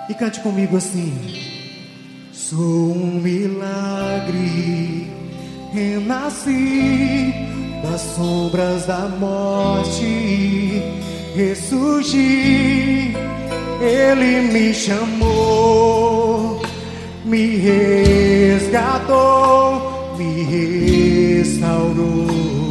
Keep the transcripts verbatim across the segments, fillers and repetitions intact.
E cante comigo assim: sou um milagre, renasci das sombras da morte, ressurgi. Ele me chamou, me resgatou, me restaurou.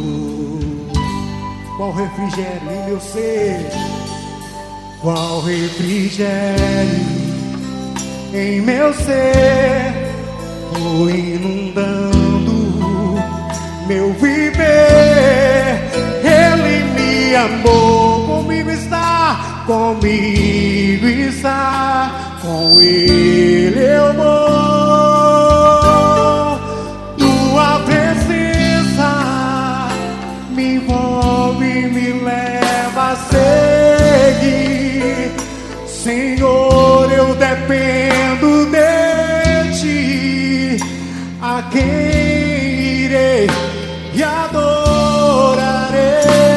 Qual refrigério em meu ser, qual refrigério em meu ser, foi inundando meu viver. Ele me amou, comigo está, comigo está, com Ele eu vou. Tua presença me envolve, me leva a seguir. Senhor, eu dependo de Ti, a quem irei e adorarei.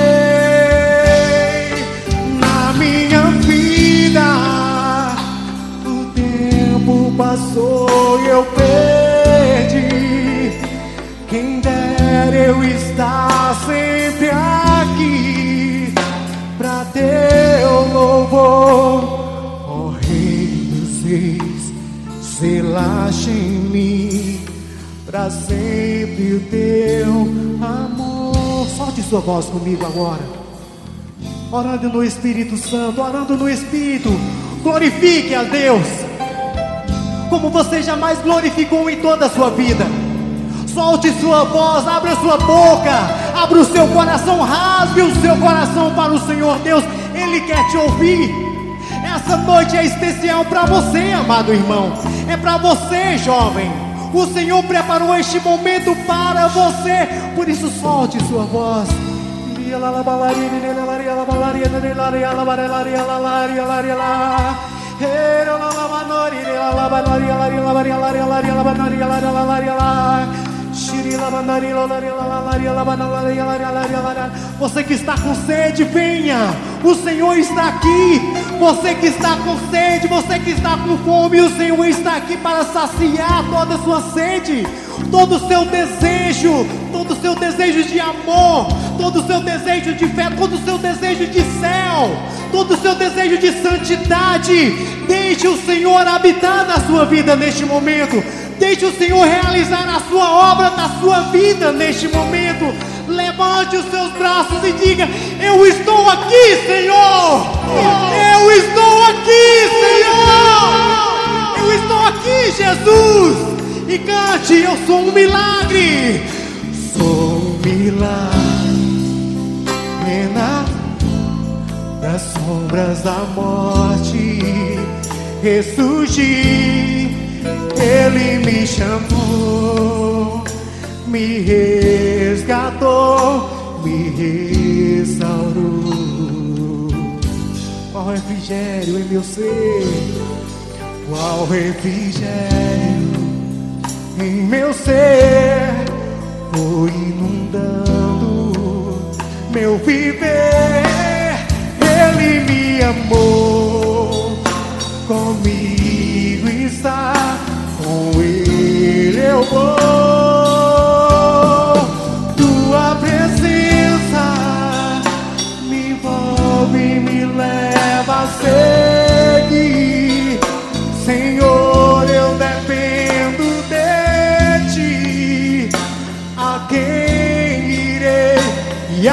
Na minha vida o tempo passou e eu perdi. Quem dera eu estar sempre aqui pra Teu louvor. Ó Rei dos Reis, selaste em mim pra sempre o Teu amor. Solte sua voz comigo agora, orando no Espírito Santo, orando no Espírito. Glorifique a Deus como você jamais glorificou em toda a sua vida. Solte sua voz, abra sua boca, abra o seu coração, rasgue o seu coração para o Senhor Deus. Ele quer te ouvir. Essa noite é especial para você, amado irmão. É para você, jovem. O Senhor preparou este momento para você. Por isso solte sua voz. Você que está com sede, venha. O Senhor está aqui. Você que está com sede, você que está com fome, o Senhor está aqui para saciar toda a sua sede, todo o seu desejo, todo o seu desejo de amor, todo o seu desejo de fé, todo o seu desejo de céu, todo o seu desejo de santidade. Deixe o Senhor habitar na sua vida neste momento. Deixe o Senhor realizar a sua obra na sua vida neste momento. Levante os seus braços e diga: eu estou aqui, Senhor. Eu estou aqui, Senhor. Eu estou aqui, Jesus. E cante: eu sou um milagre. Sou um milagre, renasci das sombras da morte, ressurgi. Ele me chamou, me resgatou, me restaurou. Qual refrigério em meu ser, qual refrigério em meu ser, foi inundando meu viver. Ele me amou, comigo está, com Ele eu vou. Tua presença me envolve, me leva a seguir. Senhor, eu dependo de Ti, a quem irei e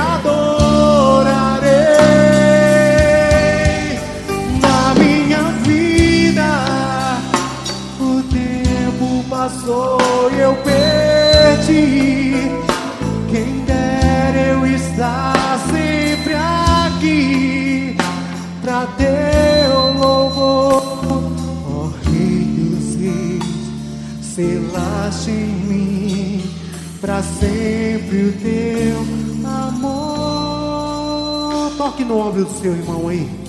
adorarei. Na minha vida o tempo passou e eu perdi. Quem dera eu estar sempre aqui pra Teu louvor. Ó Rei dos Reis, selaste em mim pra sempre o Teu amor. Toque no ombro do seu irmão aí.